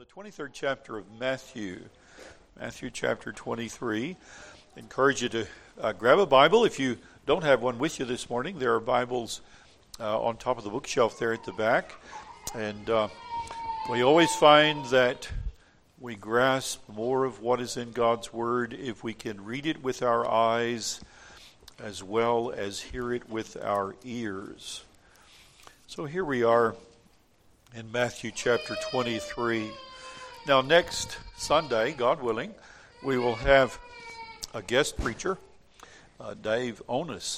the 23rd chapter of Matthew chapter 23. I encourage you to grab a Bible. If you don't have one with you this morning, there are Bibles on top of the bookshelf there at the back. And we always find that we grasp more of what is in God's Word if we can read it with our eyes as well as hear it with our ears. So here we are in Matthew chapter 23. Now next Sunday, God willing, we will have a guest preacher. Dave Onus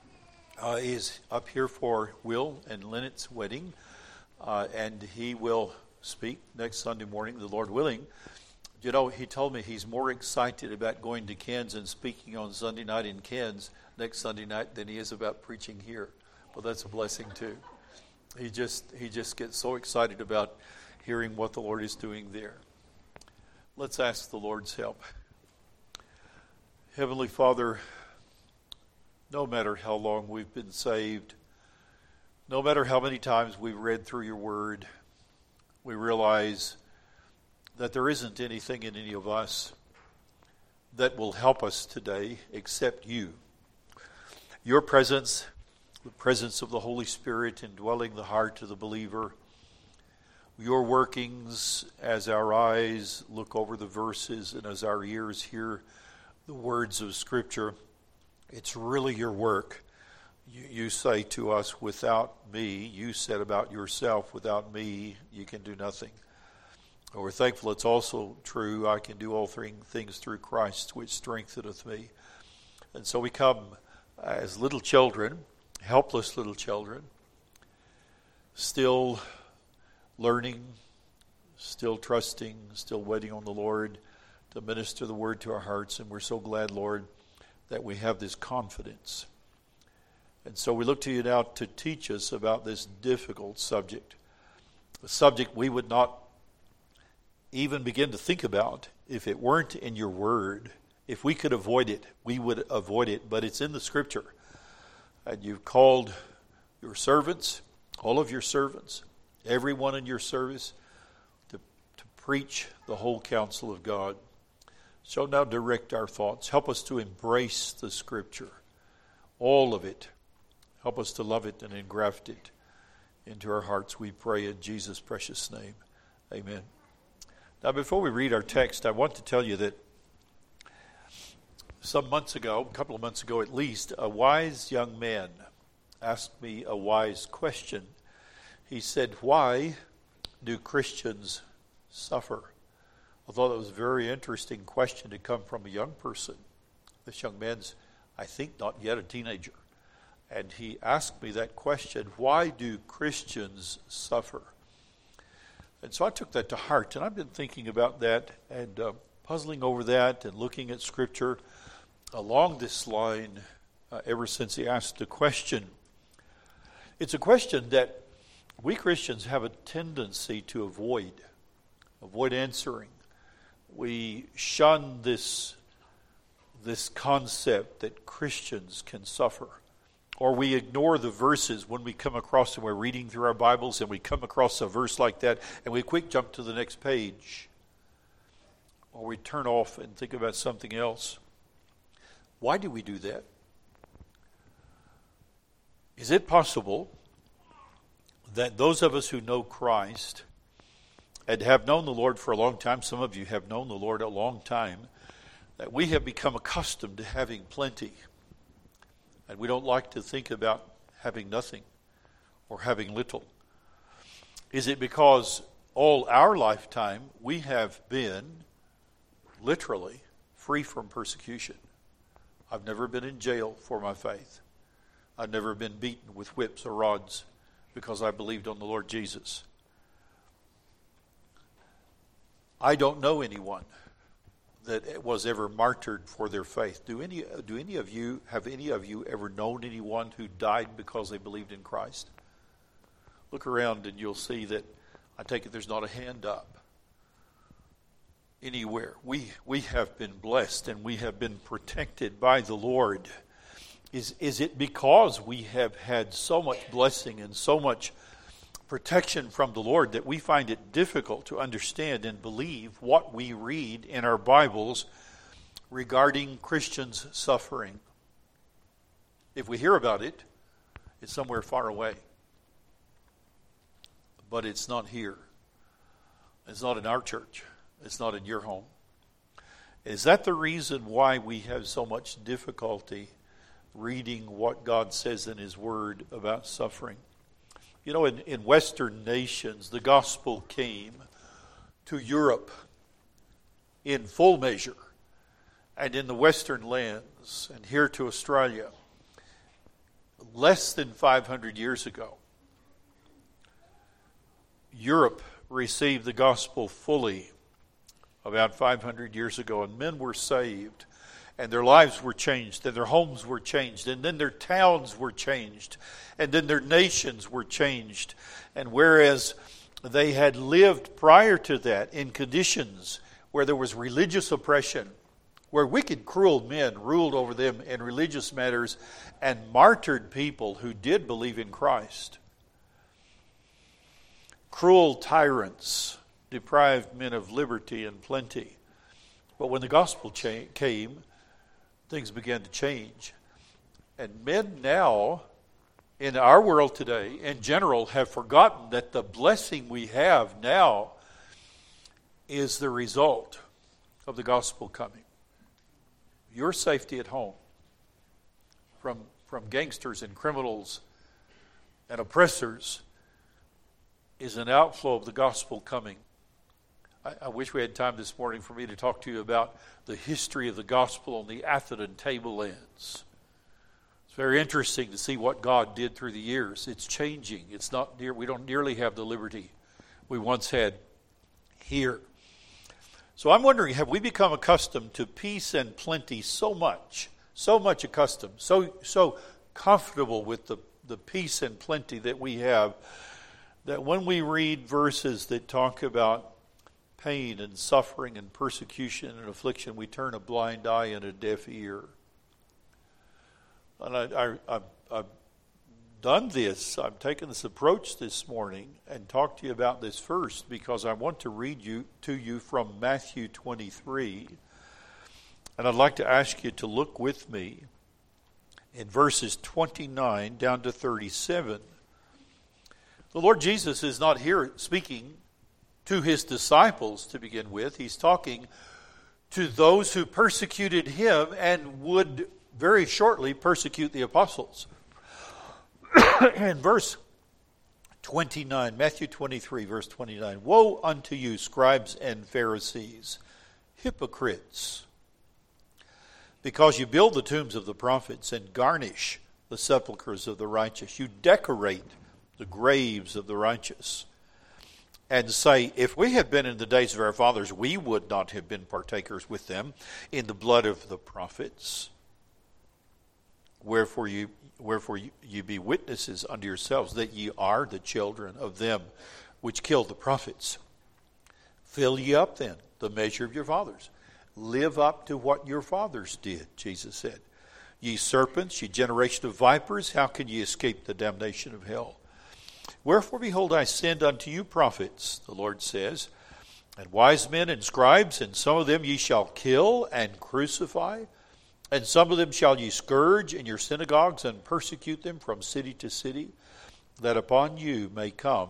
is up here for Will and Lynette's wedding, and he will speak next Sunday morning, the Lord willing. You know, he told me he's more excited about going to Cairns and speaking on Sunday night in Cairns next Sunday night than he is about preaching here. Well, that's a blessing too. He just gets so excited about hearing what the Lord is doing there. Let's ask the Lord's help. Heavenly Father, no matter how long we've been saved, no matter how many times we've read through your word, we realize that there isn't anything in any of us that will help us today except you. Your presence, the presence of the Holy Spirit indwelling the heart of the believer, your workings as our eyes look over the verses and as our ears hear the words of Scripture, it's really your work. You say to us, without me, you said about yourself, without me, you can do nothing. We're thankful it's also true, I can do all things through Christ, which strengtheneth me. And so we come as little children, helpless little children, still learning, still trusting, still waiting on the Lord to minister the word to our hearts. And we're so glad, Lord, that we have this confidence. And so we look to you now to teach us about this difficult subject, a subject we would not even begin to think about if it weren't in your word. If we could avoid it, we would avoid it, but it's in the Scripture. And you've called your servants, all of your servants, everyone in your service, to preach the whole counsel of God. So now direct our thoughts. Help us to embrace the Scripture, all of it. Help us to love it and engraft it into our hearts, we pray in Jesus' precious name. Amen. Now, before we read our text, I want to tell you that some months ago, a couple of months ago at least, a wise young man asked me a wise question. He said, "Why do Christians suffer?" I thought that was a very interesting question to come from a young person. This young man's, I think, not yet a teenager. And he asked me that question, why do Christians suffer? And so I took that to heart, and I've been thinking about that and puzzling over that and looking at Scripture along this line ever since he asked the question. It's a question that we Christians have a tendency to avoid answering. We shun this concept that Christians can suffer. Or we ignore the verses when we come across them. We're reading through our Bibles and we come across a verse like that and we quick jump to the next page. Or we turn off and think about something else. Why do we do that? Is it possible that those of us who know Christ and have known the Lord for a long time, some of you have known the Lord a long time, that we have become accustomed to having plenty? And we don't like to think about having nothing or having little. Is it because all our lifetime we have been literally free from persecution? I've never been in jail for my faith. I've never been beaten with whips or rods because I believed on the Lord Jesus. I don't know anyone that was ever martyred for their faith. Have any of you ever known anyone who died because they believed in Christ? Look around and you'll see that, I take it there's not a hand up anywhere. We have been blessed and we have been protected by the Lord. Is it because we have had so much blessing and so much protection from the Lord that we find it difficult to understand and believe what we read in our Bibles regarding Christians suffering. If we hear about it, it's somewhere far away. But it's not here. It's not in our church. It's not in your home. Is that the reason why we have so much difficulty reading what God says in His Word about suffering? You know, in Western nations, the gospel came to Europe in full measure, and in the Western lands, and here to Australia, less than 500 years ago. Europe received the gospel fully about 500 years ago, and men were saved, and their lives were changed, and their homes were changed, and then their towns were changed, and then their nations were changed. And whereas they had lived prior to that in conditions where there was religious oppression, where wicked, cruel men ruled over them in religious matters and martyred people who did believe in Christ, cruel tyrants deprived men of liberty and plenty. But when the gospel came, things began to change. And men now, in our world today, in general, have forgotten that the blessing we have now is the result of the gospel coming. Your safety at home from gangsters and criminals and oppressors is an outflow of the gospel coming. I wish we had time this morning for me to talk to you about the history of the gospel on the Atherton tablelands. It's very interesting to see what God did through the years. It's changing. It's not near. We don't nearly have the liberty we once had here. So I'm wondering, have we become accustomed to peace and plenty so much accustomed, so comfortable with the peace and plenty that we have, that when we read verses that talk about pain and suffering and persecution and affliction, we turn a blind eye and a deaf ear? And I've done this. I've taken this approach this morning and talked to you about this first because I want to read to you from Matthew 23. And I'd like to ask you to look with me in verses 29 down to 37. The Lord Jesus is not here speaking to His disciples to begin with. He's talking to those who persecuted Him and would very shortly persecute the apostles. In verse 29, Matthew 23, verse 29, "Woe unto you, scribes and Pharisees, hypocrites, because you build the tombs of the prophets and garnish the sepulchres of the righteous. You decorate the graves of the righteous, and say, if we had been in the days of our fathers, we would not have been partakers with them in the blood of the prophets. Wherefore you be witnesses unto yourselves that ye are the children of them which killed the prophets. Fill ye up then the measure of your fathers. Live up to what your fathers did," Jesus said. "Ye serpents, ye generation of vipers, how can ye escape the damnation of hell? Wherefore, behold, I send unto you prophets," the Lord says, "and wise men and scribes, and some of them ye shall kill and crucify, and some of them shall ye scourge in your synagogues and persecute them from city to city, that upon you may come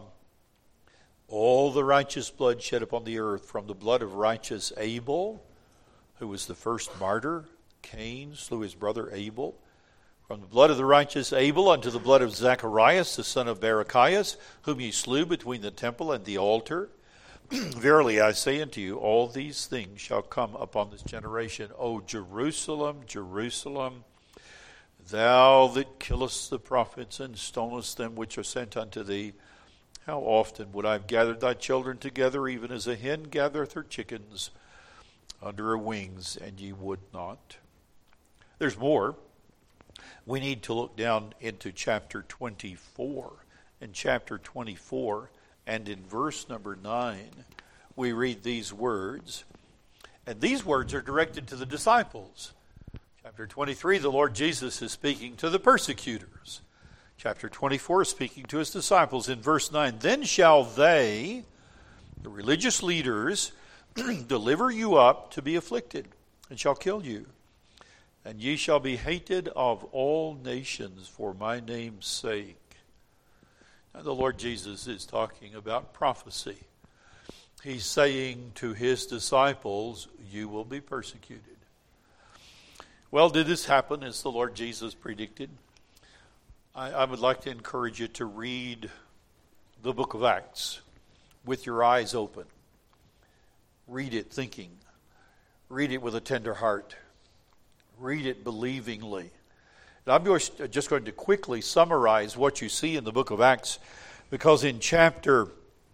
all the righteous blood shed upon the earth, from the blood of righteous Abel, who was the first martyr. Cain slew his brother Abel. From the blood of the righteous Abel unto the blood of Zacharias, the son of Barachias, whom ye slew between the temple and the altar. Verily I say unto you, all these things shall come upon this generation. O Jerusalem, Jerusalem, thou that killest the prophets and stonest them which are sent unto thee, how often would I have gathered thy children together, even as a hen gathereth her chickens under her wings, and ye would not." There's more. We need to look down into chapter 24. In chapter 24, and in verse number 9, we read these words. And these words are directed to the disciples. Chapter 23, the Lord Jesus is speaking to the persecutors. Chapter 24 is speaking to his disciples in verse 9. Then shall they, the religious leaders, deliver you up to be afflicted, and shall kill you. And ye shall be hated of all nations for my name's sake. Now the Lord Jesus is talking about prophecy. He's saying to his disciples, you will be persecuted. Well, did this happen as the Lord Jesus predicted? I would like to encourage you to read the book of Acts with your eyes open. Read it thinking. Read it with a tender heart. Read it believingly. And I'm just going to quickly summarize what you see in the book of Acts, because in chapter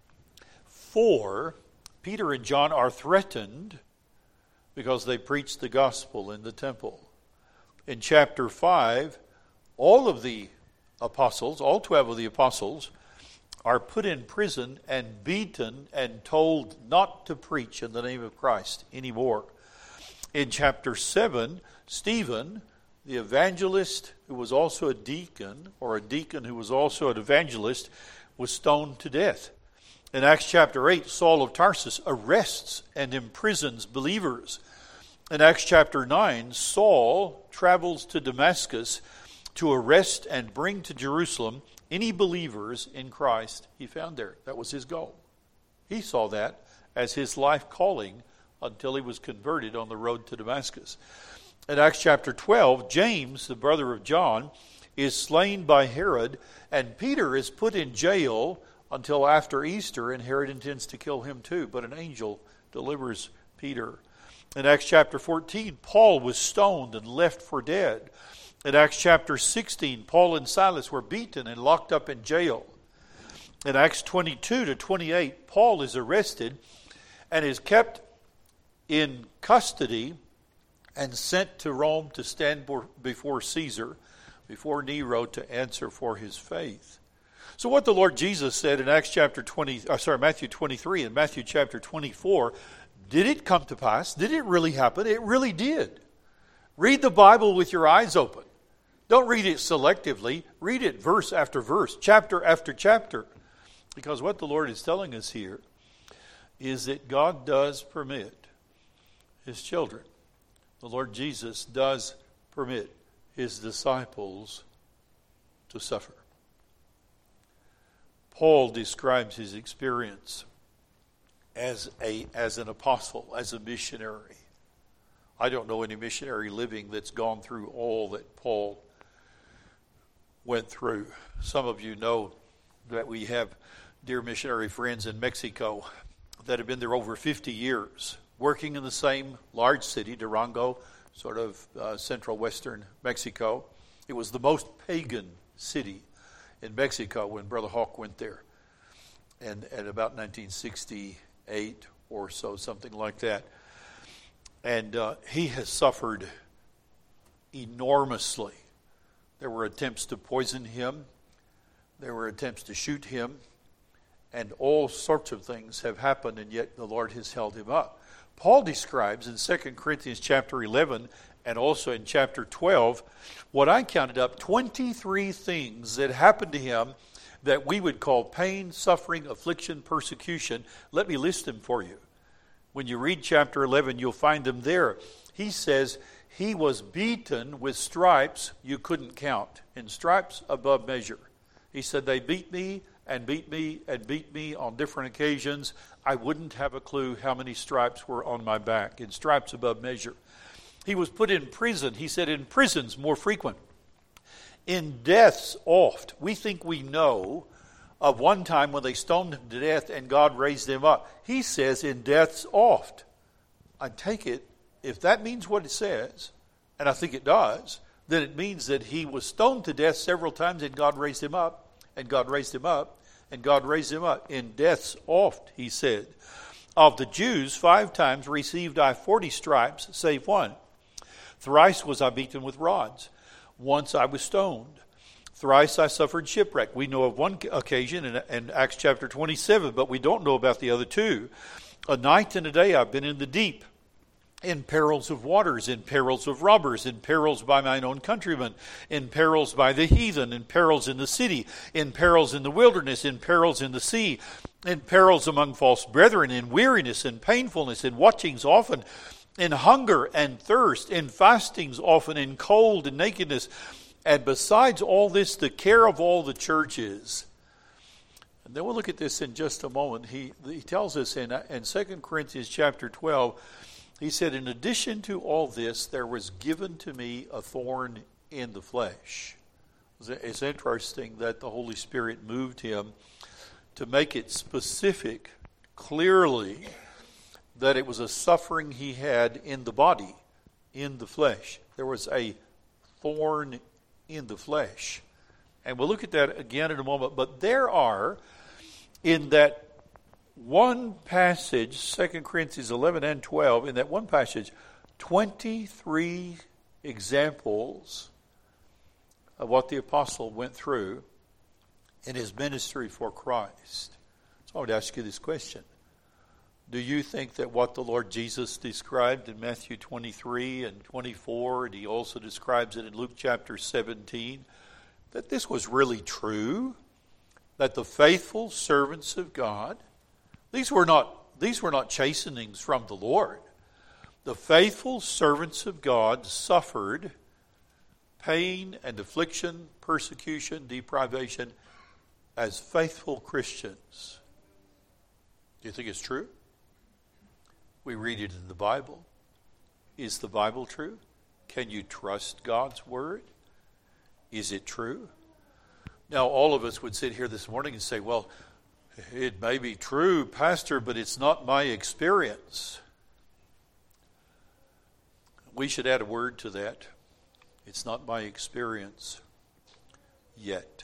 4, Peter and John are threatened because they preached the gospel in the temple. In chapter 5, all of the apostles, all 12 of the apostles, are put in prison and beaten and told not to preach in the name of Christ anymore. In chapter 7, Stephen, the evangelist who was also a deacon, or a deacon who was also an evangelist, was stoned to death. In Acts chapter 8, Saul of Tarsus arrests and imprisons believers. In Acts chapter 9, Saul travels to Damascus to arrest and bring to Jerusalem any believers in Christ he found there. That was his goal. He saw that as his life calling until he was converted on the road to Damascus. In Acts chapter 12, James, the brother of John, is slain by Herod, and Peter is put in jail until after Easter, and Herod intends to kill him too, but an angel delivers Peter. In Acts chapter 14, Paul was stoned and left for dead. In Acts chapter 16, Paul and Silas were beaten and locked up in jail. In Acts 22 to 28, Paul is arrested and is kept in custody and sent to Rome to stand before Caesar, before Nero, to answer for his faith. So what the Lord Jesus said in Matthew 23 and Matthew chapter 24, did it come to pass? Did it really happen? It really did. Read the Bible with your eyes open. Don't read it selectively. Read it verse after verse, chapter after chapter. Because what the Lord is telling us here is that God does permit his children. The Lord Jesus does permit his disciples to suffer. Paul describes his experience as an apostle, as a missionary. I don't know any missionary living that's gone through all that Paul went through. Some of you know that we have dear missionary friends in Mexico that have been there over 50 years, working in the same large city, Durango, sort of central western Mexico. It was the most pagan city in Mexico when Brother Hawk went there, and at about 1968 or so, something like that. And he has suffered enormously. There were attempts to poison him. There were attempts to shoot him. And all sorts of things have happened, and yet the Lord has held him up. Paul describes in 2 Corinthians chapter 11 and also in chapter 12 what I counted up 23 things that happened to him that we would call pain, suffering, affliction, persecution. Let me list them for you. When you read chapter 11, you'll find them there. He says he was beaten with stripes you couldn't count, in stripes above measure. He said they beat me and beat me and beat me on different occasions. I wouldn't have a clue how many stripes were on my back, in stripes above measure. He was put in prison. He said in prisons more frequent. In deaths oft. We think we know of one time when they stoned him to death and God raised him up. He says in deaths oft. I take it, if that means what it says, and I think it does, then it means that he was stoned to death several times and God raised him up, and God raised him up, and God raised him up. In deaths oft, he said. Of the Jews, 5 times received I 40 stripes, save one. Thrice was I beaten with rods. Once I was stoned. Thrice I suffered shipwreck. We know of one occasion in Acts chapter 27, but we don't know about the other 2. A night and a day I've been in the deep. in perils of waters, in perils of robbers, in perils by mine own countrymen, in perils by the heathen, in perils in the city, in perils in the wilderness, in perils in the sea, in perils among false brethren, in weariness and painfulness, in watchings often, in hunger and thirst, in fastings often, in cold and nakedness, and besides all this, the care of all the churches. And then we'll look at this in just a moment. He tells us in 2 Corinthians chapter 12, he said, in addition to all this, there was given to me a thorn in the flesh. It's interesting that the Holy Spirit moved him to make it specific, clearly, that it was a suffering he had in the body, in the flesh. There was a thorn in the flesh. And we'll look at that again in a moment. But there are, in that one passage, 2 Corinthians 11 and 12, in that one passage, 23 examples of what the apostle went through in his ministry for Christ. So I would ask you this question. Do you think that what the Lord Jesus described in Matthew 23 and 24, and he also describes it in Luke chapter 17, that this was really true? That the faithful servants of God, these were not chastenings from the Lord. The faithful servants of God suffered pain and affliction, persecution, deprivation as faithful Christians. Do you think it's true? We read it in the Bible. Is the Bible true? Can you trust God's word? Is it true? Now, all of us would sit here this morning and say, well, it may be true, Pastor, but it's not my experience. We should add a word to that. It's not my experience yet.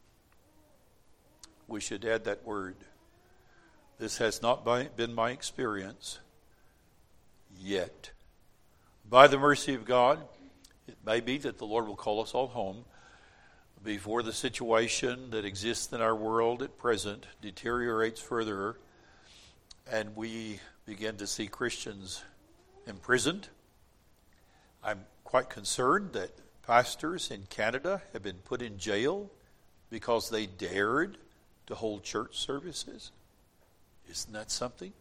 We should add that word. This has not been my experience yet. By the mercy of God, it may be that the Lord will call us all home before the situation that exists in our world at present deteriorates further and we begin to see Christians imprisoned. I'm quite concerned that pastors in Canada have been put in jail because they dared to hold church services. Isn't that something?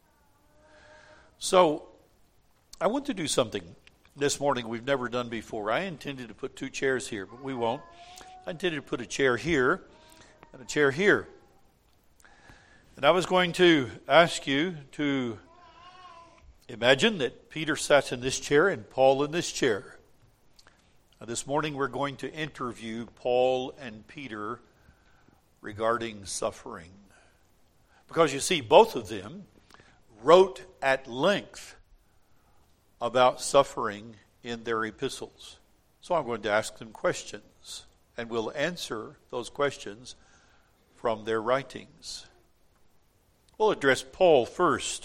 So, I want to do something this morning we've never done before. I intended to put 2 chairs here, but we won't. I intended to put a chair here and a chair here. And I was going to ask you to imagine that Peter sat in this chair and Paul in this chair. Now, this morning we're going to interview Paul and Peter regarding suffering. Because you see, both of them wrote at length about suffering in their epistles. So I'm going to ask them questions, and we'll answer those questions from their writings. We'll address Paul first.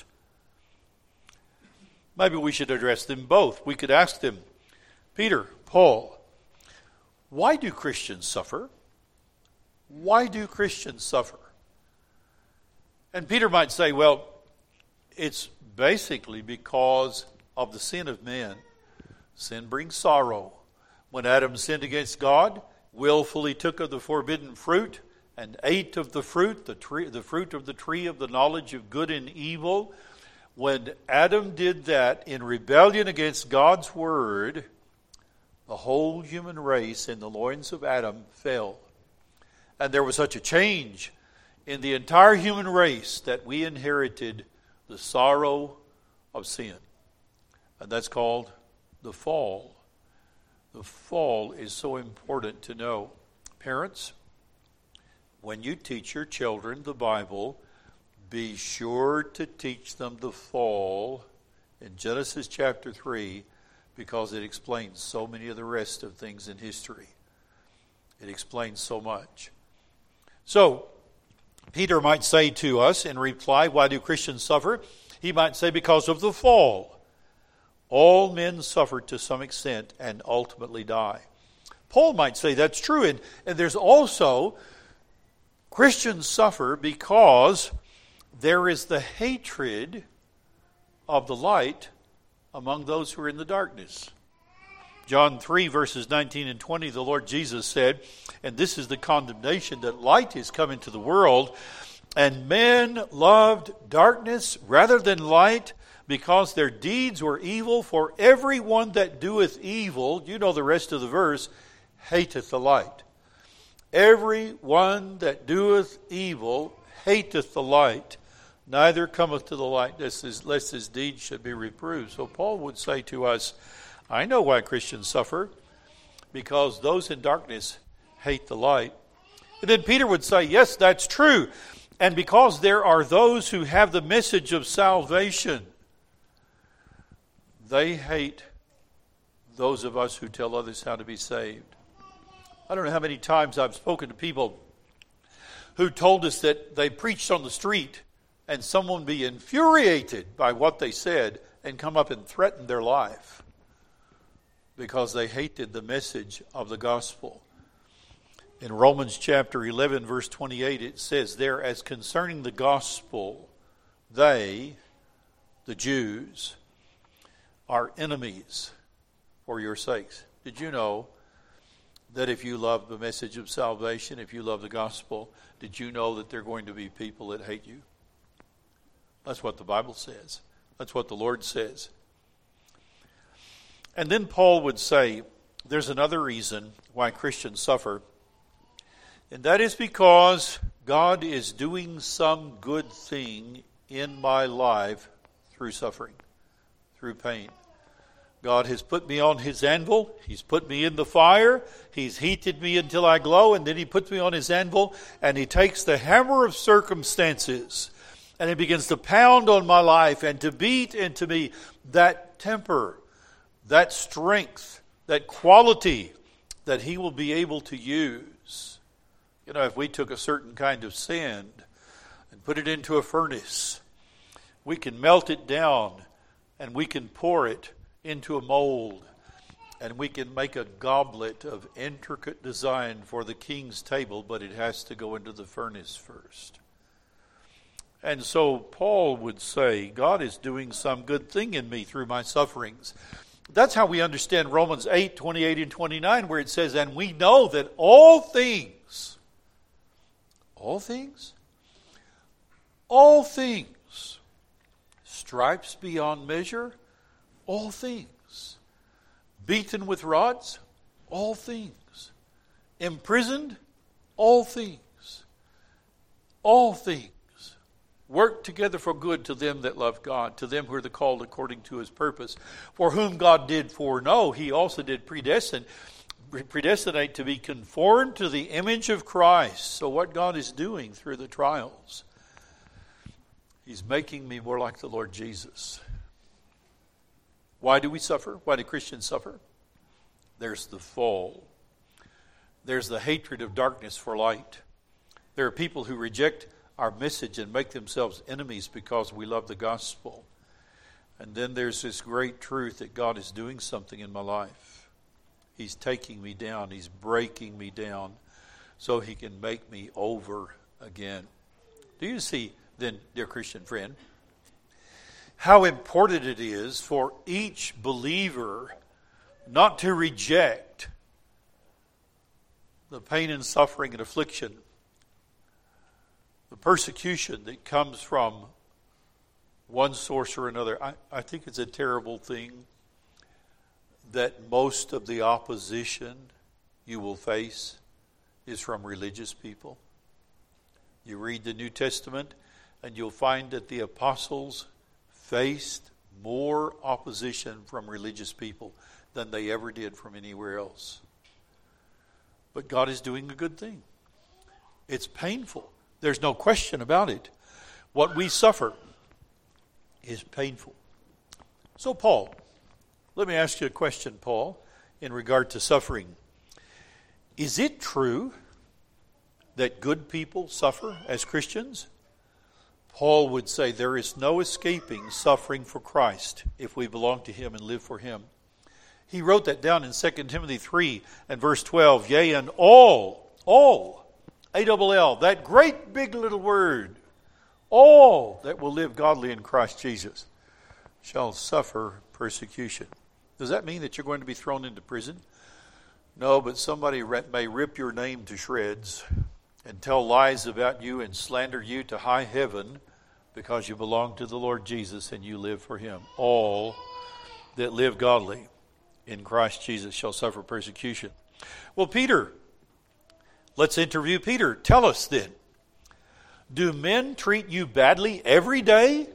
Maybe we should address them both. We could ask them, Peter, Paul, why do Christians suffer? Why do Christians suffer? And Peter might say, well, it's basically because of the sin of men. Sin brings sorrow. When Adam sinned against God, willfully took of the forbidden fruit and ate of the fruit, the fruit of the tree of the knowledge of good and evil. When Adam did that in rebellion against God's word, the whole human race in the loins of Adam fell. And there was such a change in the entire human race that we inherited the sorrow of sin. And that's called the fall. The fall is so important to know. Parents, when you teach your children the Bible, be sure to teach them the fall in Genesis chapter 3, because it explains so many of the rest of things in history. It explains so much. So, Peter might say to us in reply, why do Christians suffer? He might say, because of the fall. All men suffer to some extent and ultimately die. Paul might say that's true. And there's also, Christians suffer because there is the hatred of the light among those who are in the darkness. John 3, verses 19 and 20, the Lord Jesus said, and this is the condemnation, that light is come into the world, and men loved darkness rather than light, because their deeds were evil. For everyone that doeth evil, you know the rest of the verse, hateth the light. Every one that doeth evil hateth the light, neither cometh to the light, lest his deeds should be reproved. So Paul would say to us, I know why Christians suffer, because those in darkness hate the light. And then Peter would say, yes, that's true. And because there are those who have the message of salvation, they hate those of us who tell others how to be saved. I don't know how many times I've spoken to people who told us that they preached on the street and someone be infuriated by what they said and come up and threaten their life because they hated the message of the gospel. In Romans chapter 11, verse 28, it says there, as concerning the gospel, they, the Jews, are enemies for your sakes. Did you know that if you love the message of salvation, if you love the gospel, did you know that there are going to be people that hate you? That's what the Bible says. That's what the Lord says. And then Paul would say, there's another reason why Christians suffer, and that is because God is doing some good thing in my life through suffering, through pain. God has put me on his anvil. He's put me in the fire. He's heated me until I glow, and then he puts me on his anvil, and he takes the hammer of circumstances, and he begins to pound on my life and to beat into me that temper, that strength, that quality that he will be able to use. You know, if we took a certain kind of sand and put it into a furnace, we can melt it down and we can pour it into a mold, and we can make a goblet of intricate design for the king's table, but it has to go into the furnace first. And so Paul would say, God is doing some good thing in me through my sufferings. That's how we understand Romans 8, 28 and 29, where it says, and we know that all things, stripes beyond measure, all things, beaten with rods, all things, imprisoned, all things work together for good to them that love God, to them who are the called according to his purpose. For whom God did foreknow, he also did predestinate to be conformed to the image of Christ. So what God is doing through the trials, he's making me more like the Lord Jesus. Why do we suffer? Why do Christians suffer? There's the fall. There's the hatred of darkness for light. There are people who reject our message and make themselves enemies because we love the gospel. And then there's this great truth that God is doing something in my life. He's taking me down. He's breaking me down so he can make me over again. Do you see then, dear Christian friend, how important it is for each believer not to reject the pain and suffering and affliction, the persecution that comes from one source or another. I think it's a terrible thing that most of the opposition you will face is from religious people. You read the New Testament and you'll find that the apostles faced more opposition from religious people than they ever did from anywhere else. But God is doing a good thing. It's painful. There's no question about it. What we suffer is painful. So Paul, let me ask you a question, Paul, in regard to suffering. Is it true that good people suffer as Christians? Paul would say there is no escaping suffering for Christ if we belong to him and live for him. He wrote that down in 2 Timothy 3 and verse 12. Yea, and all, A-double-L, that great big little word, all that will live godly in Christ Jesus shall suffer persecution. Does that mean that you're going to be thrown into prison? No, but somebody may rip your name to shreds and tell lies about you and slander you to high heaven because you belong to the Lord Jesus and you live for him. All that live godly in Christ Jesus shall suffer persecution. Well, Peter, let's interview Peter. Tell us then, do men treat you badly every day?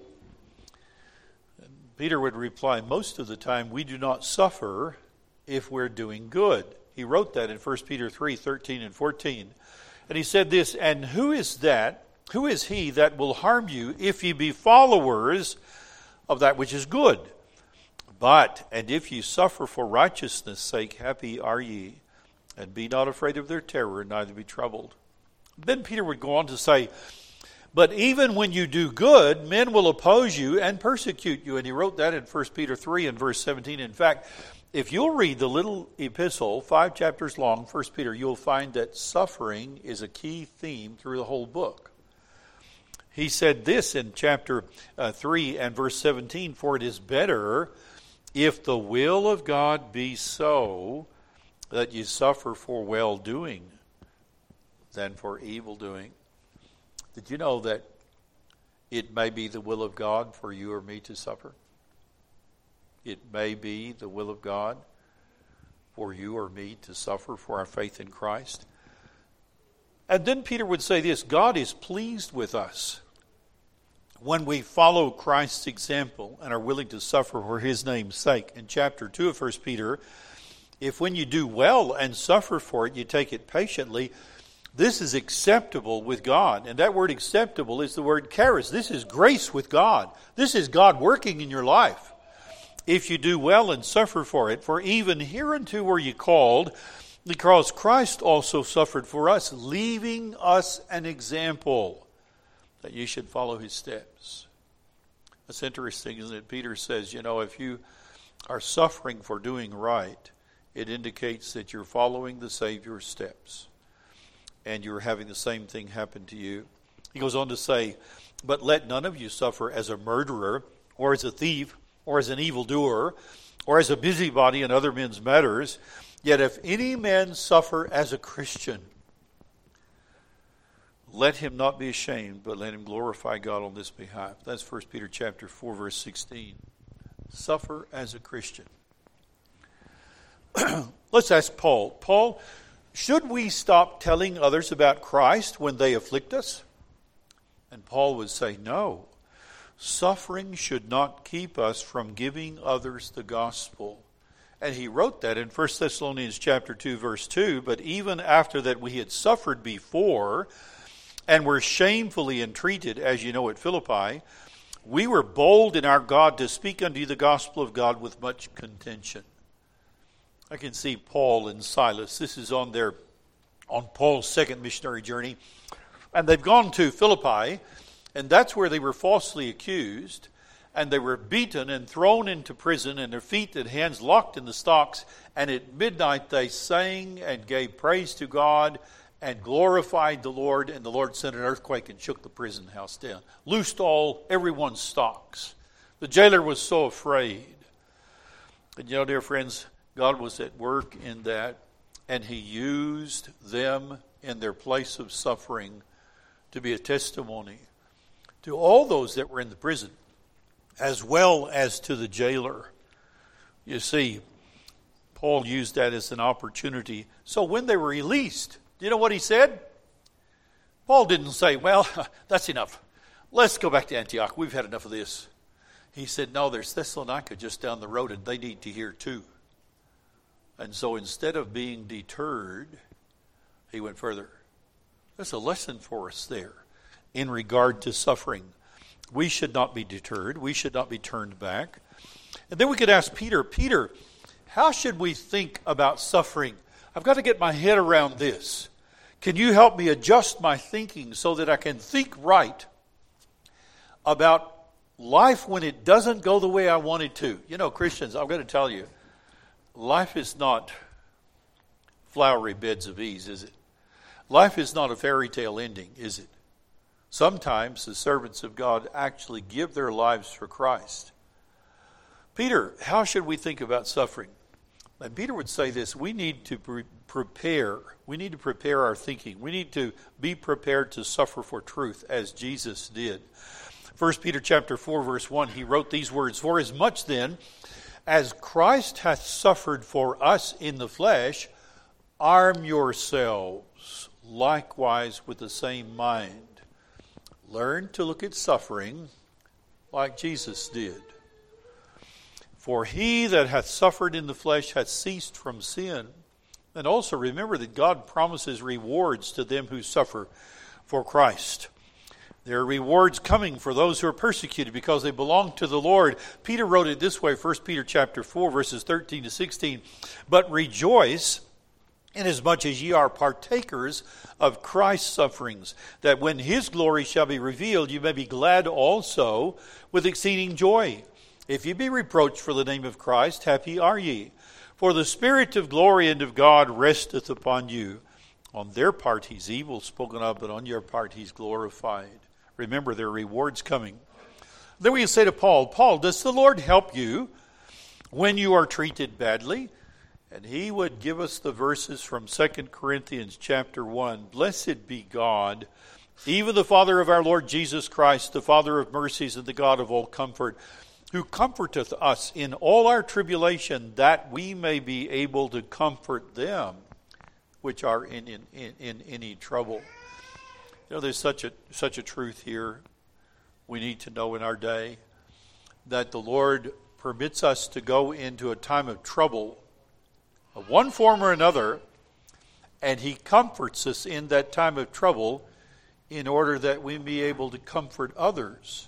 And Peter would reply, most of the time we do not suffer if we're doing good. He wrote that in 1 Peter 3:13 and 14. And he said this, and who is he that will harm you if ye be followers of that which is good? But, and if ye suffer for righteousness' sake, happy are ye, and be not afraid of their terror, neither be troubled. Then Peter would go on to say, but even when you do good, men will oppose you and persecute you. And he wrote that in 1 Peter 3 and verse 17. In fact, if you'll read the little epistle, 5 chapters long, 1 Peter, you'll find that suffering is a key theme through the whole book. He said this in chapter 3 and verse 17, for it is better if the will of God be so that you suffer for well-doing than for evil-doing. Did you know that it may be the will of God for you or me to suffer? It may be the will of God for you or me to suffer for our faith in Christ. And then Peter would say this, God is pleased with us when we follow Christ's example and are willing to suffer for his name's sake. In chapter 2 of 1 Peter, if when you do well and suffer for it, you take it patiently, this is acceptable with God. And that word acceptable is the word charis. This is grace with God. This is God working in your life. If you do well and suffer for it, for even hereunto were ye called, because Christ also suffered for us, leaving us an example that you should follow his steps. That's interesting, isn't it? Peter says, if you are suffering for doing right, it indicates that you're following the Savior's steps. And you're having the same thing happen to you. He goes on to say, but let none of you suffer as a murderer, or as a thief, or as an evildoer, or as a busybody in other men's matters. Yet if any man suffer as a Christian, let him not be ashamed, but let him glorify God on this behalf. That's 1 Peter chapter 4, verse 16. Suffer as a Christian. Let's ask Paul. Paul, should we stop telling others about Christ when they afflict us? And Paul would say, no. Suffering should not keep us from giving others the gospel. And he wrote that in 1 Thessalonians chapter 2, verse 2. But even after that we had suffered before and were shamefully entreated, as you know at Philippi, we were bold in our God to speak unto you the gospel of God with much contention. I can see Paul and Silas. This is on Paul's second missionary journey. And they've gone to Philippi, and that's where they were falsely accused, and they were beaten and thrown into prison, and their feet and hands locked in the stocks. And at midnight they sang and gave praise to God and glorified the Lord, and the Lord sent an earthquake and shook the prison house down, loosed everyone's stocks. The jailer was so afraid. And dear friends, God was at work in that, and he used them in their place of suffering to be a testimony to all those that were in the prison, as well as to the jailer. You see, Paul used that as an opportunity. So when they were released, do you know what he said? Paul didn't say, well, that's enough. Let's go back to Antioch. We've had enough of this. He said, no, there's Thessalonica just down the road, and they need to hear too. And so instead of being deterred, he went further. There's a lesson for us there in regard to suffering. We should not be deterred. We should not be turned back. And then we could ask Peter, how should we think about suffering? I've got to get my head around this. Can you help me adjust my thinking so that I can think right about life when it doesn't go the way I want it to? Christians, I'm going to tell you, life is not flowery beds of ease, is it? Life is not a fairy tale ending, is it? Sometimes the servants of God actually give their lives for Christ. Peter, how should we think about suffering? And Peter would say this: we need to prepare. We need to prepare our thinking. We need to be prepared to suffer for truth, as Jesus did. 1 Peter chapter 4, verse 1, he wrote these words: "For as much then as Christ hath suffered for us in the flesh, arm yourselves likewise with the same mind." Learn to look at suffering like Jesus did. "For he that hath suffered in the flesh hath ceased from sin." And also remember that God promises rewards to them who suffer for Christ. There are rewards coming for those who are persecuted because they belong to the Lord. Peter wrote it this way, 1 Peter chapter 4, verses 13 to 16. "But rejoice, inasmuch as ye are partakers of Christ's sufferings, that when his glory shall be revealed, you may be glad also with exceeding joy. If ye be reproached for the name of Christ, happy are ye. For the Spirit of glory and of God resteth upon you. On their part he's evil spoken of, but on your part he's glorified." Remember, there are rewards coming. Then we can say to Paul, "Paul, does the Lord help you when you are treated badly?" And he would give us the verses from 2 Corinthians chapter 1. "Blessed be God, even the Father of our Lord Jesus Christ, the Father of mercies and the God of all comfort, who comforteth us in all our tribulation, that we may be able to comfort them which are in any trouble." You know, there's such a truth here we need to know in our day, that the Lord permits us to go into a time of trouble of one form or another, and he comforts us in that time of trouble in order that we be able to comfort others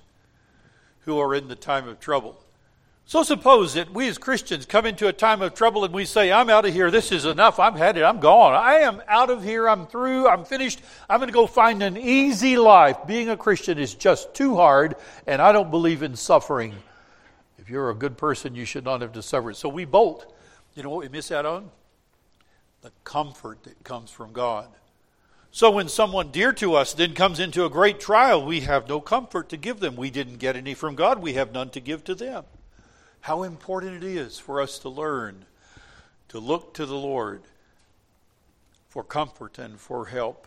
who are in the time of trouble. So suppose that we as Christians come into a time of trouble and we say, "I'm out of here, this is enough, I've had it, I'm gone. I am out of here, I'm through, I'm finished. I'm going to go find an easy life. Being a Christian is just too hard, and I don't believe in suffering." If you're a good person, you should not have to suffer. So we bolt. You know what we miss out on? The comfort that comes from God. So when someone dear to us then comes into a great trial, we have no comfort to give them. We didn't get any from God, we have none to give to them. How important it is for us to learn to look to the Lord for comfort and for help.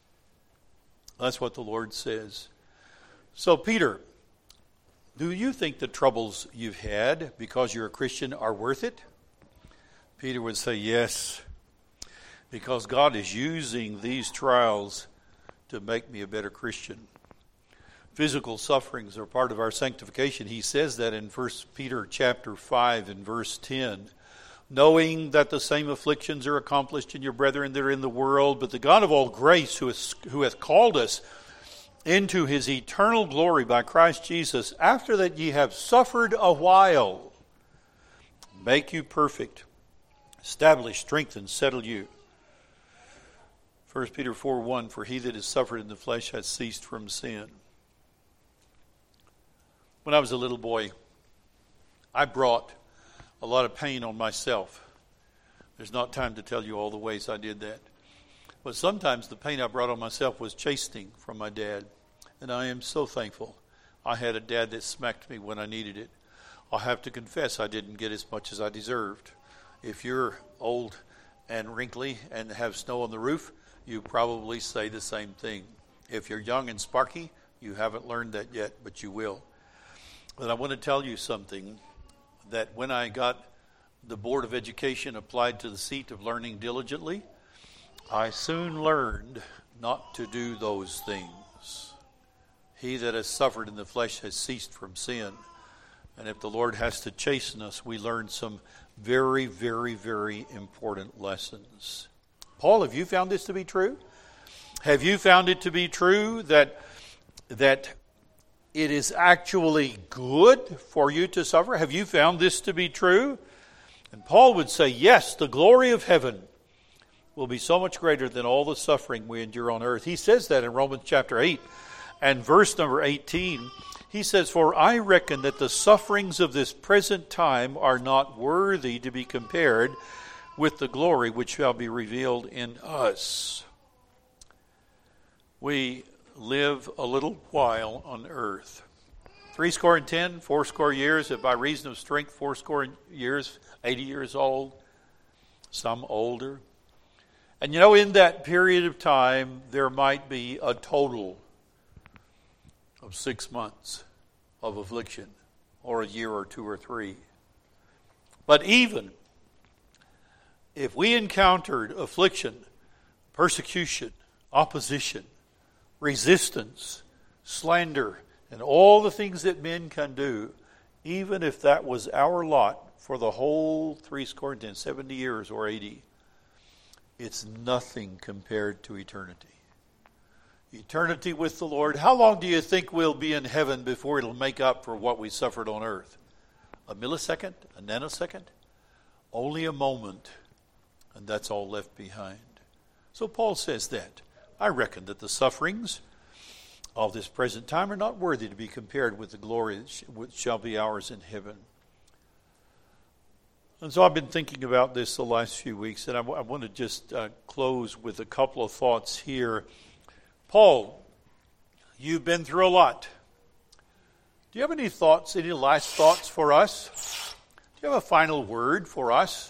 That's what the Lord says. So Peter, do you think the troubles you've had because you're a Christian are worth it? Peter would say yes, because God is using these trials to make me a better Christian. Physical sufferings are part of our sanctification. He says that in 1 Peter chapter 5 and verse 10. "Knowing that the same afflictions are accomplished in your brethren that are in the world, but the God of all grace, who hath called us into his eternal glory by Christ Jesus, after that ye have suffered a while, make you perfect, establish, strengthen, settle you." 1 Peter 4:1, "For he that has suffered in the flesh hath ceased from sin." When I was a little boy, I brought a lot of pain on myself. There's not time to tell you all the ways I did that. But sometimes the pain I brought on myself was chastening from my dad. And I am so thankful I had a dad that smacked me when I needed it. I'll have to confess I didn't get as much as I deserved. If you're old and wrinkly and have snow on the roof, you probably say the same thing. If you're young and sparky, you haven't learned that yet, but you will. But I want to tell you something, that when I got the Board of Education applied to the seat of learning diligently, I soon learned not to do those things. He that has suffered in the flesh has ceased from sin. And if the Lord has to chasten us, we learn some very, very, very important lessons. Paul, have you found this to be true? Have you found it to be true that it is actually good for you to suffer? Have you found this to be true? And Paul would say, yes, the glory of heaven will be so much greater than all the suffering we endure on earth. He says that in Romans chapter 8 and verse number 18. He says, "For I reckon that the sufferings of this present time are not worthy to be compared with the glory which shall be revealed in us." We live a little while on earth. 10, 80 years, if by reason of strength, 80 years, 80 years old, some older. And in that period of time, there might be a total of 6 months of affliction, or a year or 2 or 3. But even if we encountered affliction, persecution, opposition, resistance, slander, and all the things that men can do, even if that was our lot for the whole 70 years or 80, it's nothing compared to eternity. Eternity with the Lord. How long do you think we'll be in heaven before it'll make up for what we suffered on earth? A millisecond? A nanosecond? Only a moment, and that's all left behind. So Paul says that. I reckon that the sufferings of this present time are not worthy to be compared with the glory which shall be ours in heaven. And so I've been thinking about this the last few weeks, and I want to just close with a couple of thoughts here. Paul, you've been through a lot. Do you have any thoughts, any last thoughts for us? Do you have a final word for us?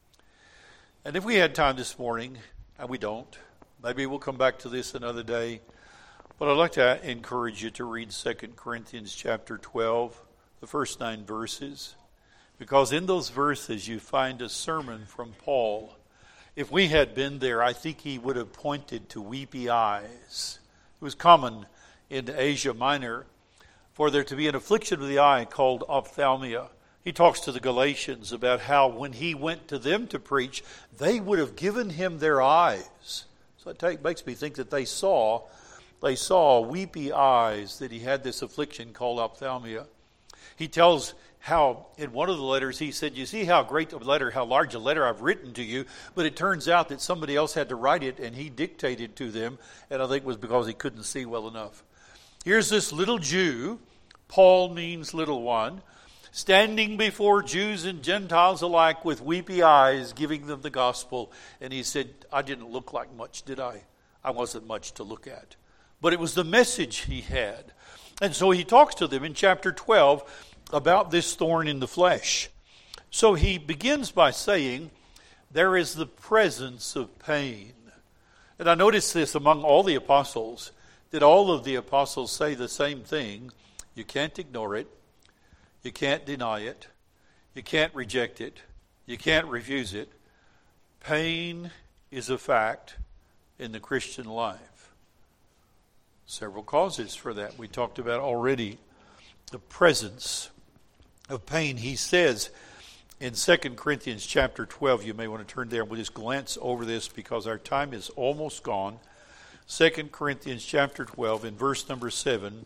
And if we had time this morning, and we don't, maybe we'll come back to this another day, but I'd like to encourage you to read 2 Corinthians chapter 12, the first 9 verses, because in those verses you find a sermon from Paul. If we had been there, I think he would have pointed to weepy eyes. It was common in Asia Minor for there to be an affliction of the eye called ophthalmia. He talks to the Galatians about how when he went to them to preach, they would have given him their eyes. So it makes me think that they saw weepy eyes, that he had this affliction called ophthalmia. He tells how in one of the letters he said, you see how large a letter I've written to you, but it turns out that somebody else had to write it and he dictated to them, and I think it was because he couldn't see well enough. Here's this little Jew, Paul means little one, standing before Jews and Gentiles alike with weepy eyes, giving them the gospel. And he said, I didn't look like much, did I? I wasn't much to look at. But it was the message he had. And so he talks to them in chapter 12 about this thorn in the flesh. So he begins by saying, there is the presence of pain. And I notice this among all the apostles, that all of the apostles say the same thing. You can't ignore it. You can't deny it. You can't reject it. You can't refuse it. Pain is a fact in the Christian life. Several causes for that we talked about already. The presence of pain. He says in 2 Corinthians chapter 12, you may want to turn there and we'll just glance over this because our time is almost gone. 2 Corinthians chapter 12 in verse number 7,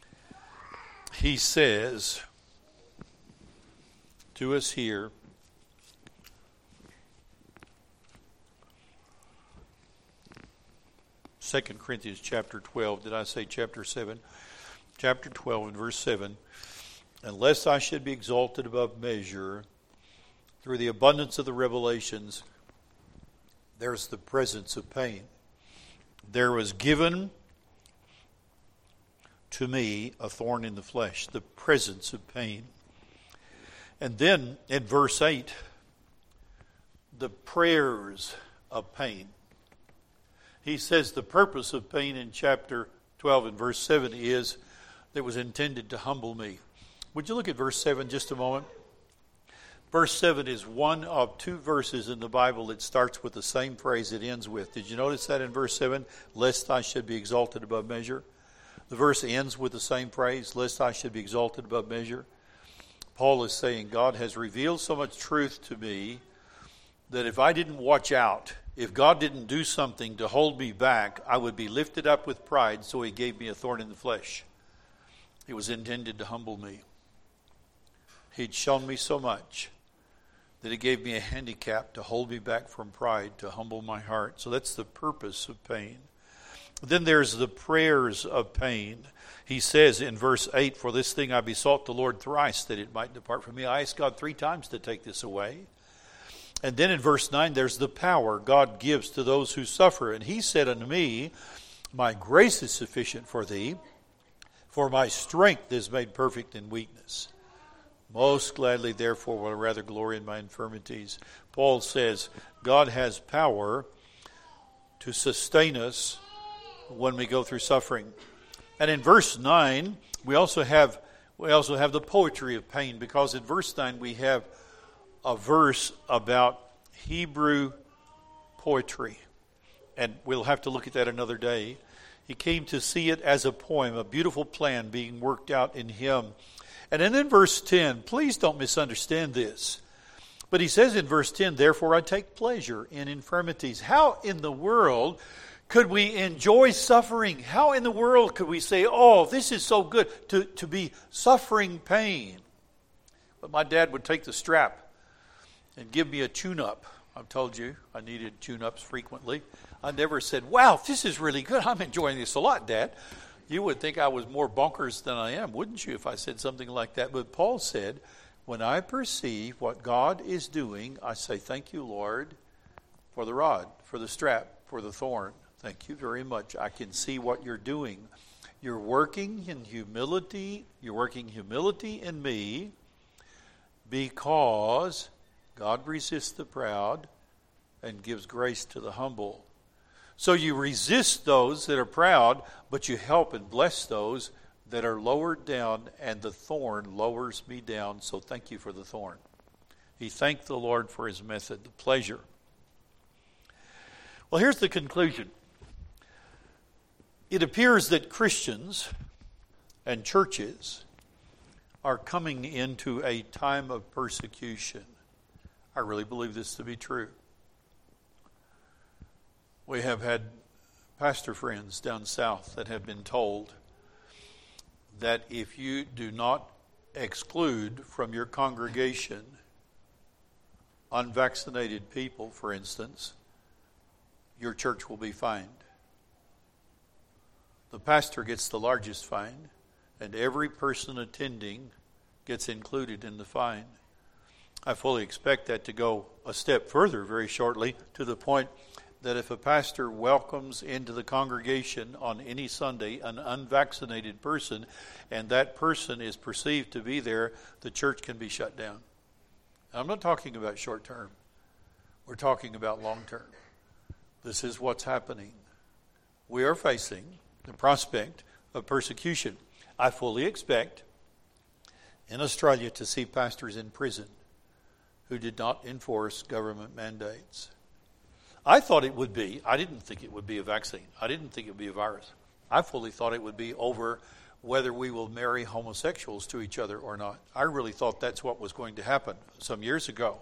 he says to us here, Second Corinthians chapter 12, did I say chapter 7? Chapter 12 and verse 7, unless I should be exalted above measure through the abundance of the revelations, there's the presence of pain. There was given to me a thorn in the flesh, the presence of pain. And then in verse 8, the prayers of pain. He says the purpose of pain in chapter 12 and verse 7 is that it was intended to humble me. Would you look at verse 7 just a moment? Verse 7 is one of 2 verses in the Bible that starts with the same phrase it ends with. Did you notice that in verse 7? Lest I should be exalted above measure. The verse ends with the same phrase, lest I should be exalted above measure. Paul is saying, God has revealed so much truth to me that if I didn't watch out, if God didn't do something to hold me back, I would be lifted up with pride, so he gave me a thorn in the flesh. It was intended to humble me. He'd shown me so much that he gave me a handicap to hold me back from pride, to humble my heart. So that's the purpose of pain. Then there's the prayers of pain. He says in verse 8, for this thing I besought the Lord thrice, that it might depart from me. I asked God 3 times to take this away. And then in verse 9, there's the power God gives to those who suffer. And he said unto me, my grace is sufficient for thee, For my strength is made perfect in weakness. Most gladly, therefore, will I rather glory in my infirmities. Paul says God has power to sustain us when we go through suffering. And in verse 9, we also have the poetry of pain, because in verse 9 we have a verse about Hebrew poetry. And we'll have to look at that another day. He came to see it as a poem, a beautiful plan being worked out in him. And then in verse 10, please don't misunderstand this. But he says in verse 10, therefore I take pleasure in infirmities. How in the world could we enjoy suffering? How in the world could we say, oh, this is so good to be suffering pain? But my dad would take the strap and give me a tune-up. I've told you I needed tune-ups frequently. I never said, wow, this is really good. I'm enjoying this a lot, Dad. You would think I was more bonkers than I am, wouldn't you, if I said something like that? But Paul said, when I perceive what God is doing, I say, thank you, Lord, for the rod, for the strap, for the thorn. Thank you very much. I can see what you're doing. You're working in humility. You're working humility in me, because God resists the proud and gives grace to the humble. So you resist those that are proud, but you help and bless those that are lowered down, and the thorn lowers me down. So thank you for the thorn. He thanked the Lord for his method, the pleasure. Well, here's the conclusion. It appears that Christians and churches are coming into a time of persecution. I really believe this to be true. We have had pastor friends down south that have been told that if you do not exclude from your congregation unvaccinated people, for instance, your church will be fined. The pastor gets the largest fine, and every person attending gets included in the fine. I fully expect that to go a step further very shortly, to the point that if a pastor welcomes into the congregation on any Sunday an unvaccinated person, and that person is perceived to be there, the church can be shut down. I'm not talking about short term. We're talking about long term. This is what's happening. We are facing the prospect of persecution. I fully expect in Australia to see pastors in prison who did not enforce government mandates. I thought it would be. I didn't think it would be a vaccine. I didn't think it would be a virus. I fully thought it would be over whether we will marry homosexuals to each other or not. I really thought that's what was going to happen some years ago.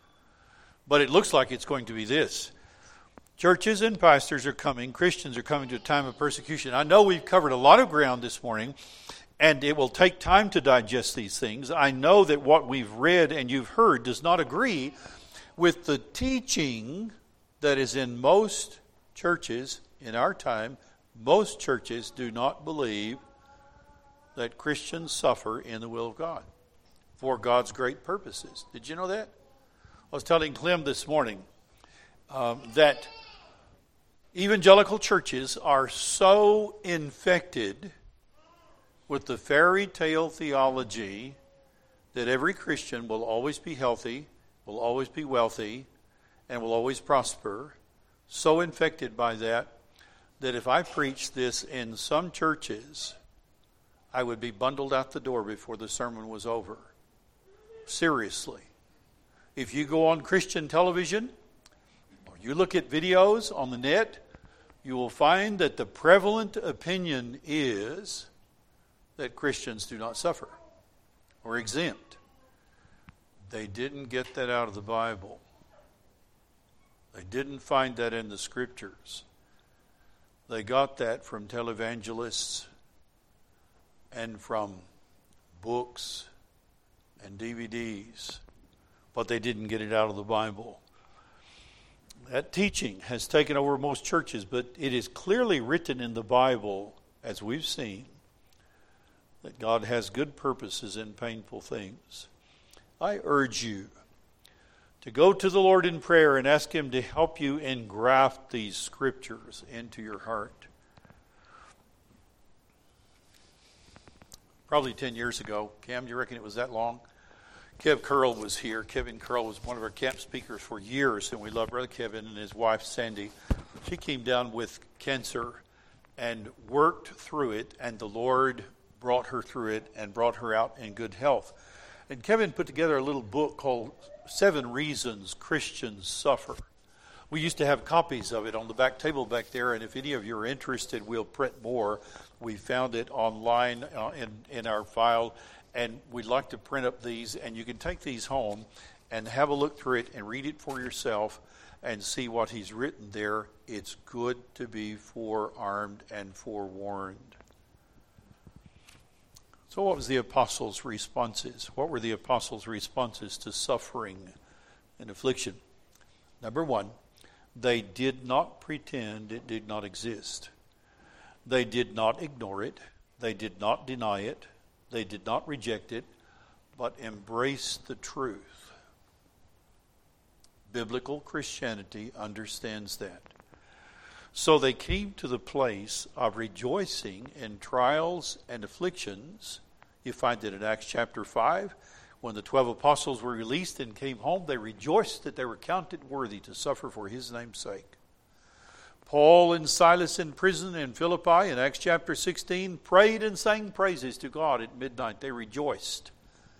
But it looks like it's going to be this. Churches and pastors are coming, Christians are coming to a time of persecution. I know we've covered a lot of ground this morning, and it will take time to digest these things. I know that what we've read and you've heard does not agree with the teaching that is in most churches in our time. Most churches do not believe that Christians suffer in the will of God for God's great purposes. Did you know that? I was telling Clem this morning that evangelical churches are so infected with the fairy tale theology that every Christian will always be healthy, will always be wealthy, and will always prosper. So infected by that if I preached this in some churches, I would be bundled out the door before the sermon was over. Seriously. If you go on Christian television, or you look at videos on the net, you will find that the prevalent opinion is that Christians do not suffer or exempt. They didn't get that out of the Bible. They didn't find that in the Scriptures. They got that from televangelists and from books and DVDs, but they didn't get it out of the Bible. That teaching has taken over most churches, but it is clearly written in the Bible, as we've seen, that God has good purposes in painful things. I urge you to go to the Lord in prayer and ask Him to help you engraft these Scriptures into your heart. probably 10 years ago. Cam, do you reckon it was that long? Kev Curl was here. Kevin Curl was one of our camp speakers for years, and we love Brother Kevin and his wife, Sandy. She came down with cancer and worked through it, and the Lord brought her through it and brought her out in good health. And Kevin put together a little book called 7 Reasons Christians Suffer. We used to have copies of it on the back table back there, and if any of you are interested, we'll print more. We found it online in our file, and we'd like to print up these, and you can take these home and have a look through it and read it for yourself and see what he's written there. It's good to be forearmed and forewarned. So what was the apostles' responses? What were the apostles' responses to suffering and affliction? Number 1, they did not pretend it did not exist. They did not ignore it. They did not deny it. They did not reject it, but embraced the truth. Biblical Christianity understands that. So they came to the place of rejoicing in trials and afflictions. You find it in Acts chapter 5. When the 12 apostles were released and came home, they rejoiced that they were counted worthy to suffer for his name's sake. Paul and Silas in prison in Philippi in Acts chapter 16 prayed and sang praises to God at midnight. They rejoiced.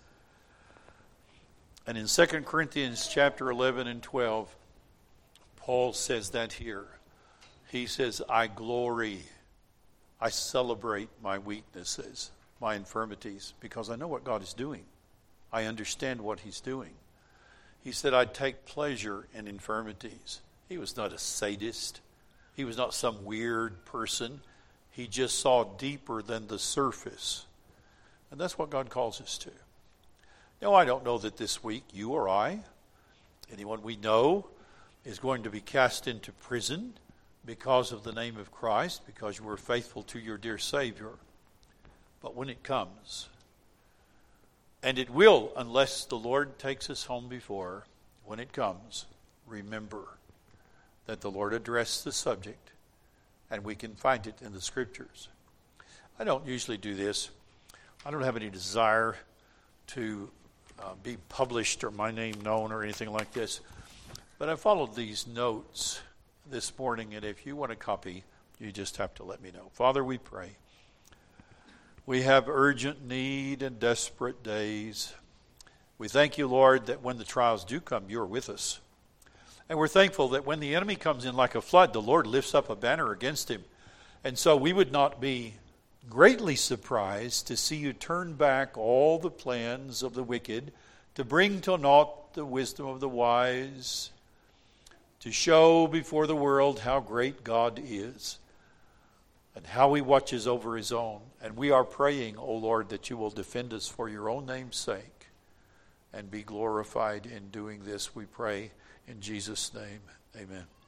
And in 2 Corinthians chapter 11 and 12, Paul says that here. He says, I glory, I celebrate my weaknesses, my infirmities, because I know what God is doing. I understand what he's doing. He said, I take pleasure in infirmities. He was not a sadist. He was not some weird person. He just saw deeper than the surface. And that's what God calls us to. Now, I don't know that this week you or I, anyone we know, is going to be cast into prison because of the name of Christ, because you were faithful to your dear Savior. But when it comes, and it will, unless the Lord takes us home before, when it comes, remember that the Lord addressed the subject, and we can find it in the Scriptures. I don't usually do this. I don't have any desire to be published or my name known or anything like this. But I followed these notes this morning, and if you want a copy, you just have to let me know. Father, we pray. We have urgent need and desperate days. We thank you, Lord, that when the trials do come, you are with us. And we're thankful that when the enemy comes in like a flood, the Lord lifts up a banner against him. And so we would not be greatly surprised to see you turn back all the plans of the wicked, to bring to naught the wisdom of the wise, to show before the world how great God is and how he watches over his own. And we are praying, O Lord, that you will defend us for your own name's sake and be glorified in doing this, we pray in Jesus' name. Amen.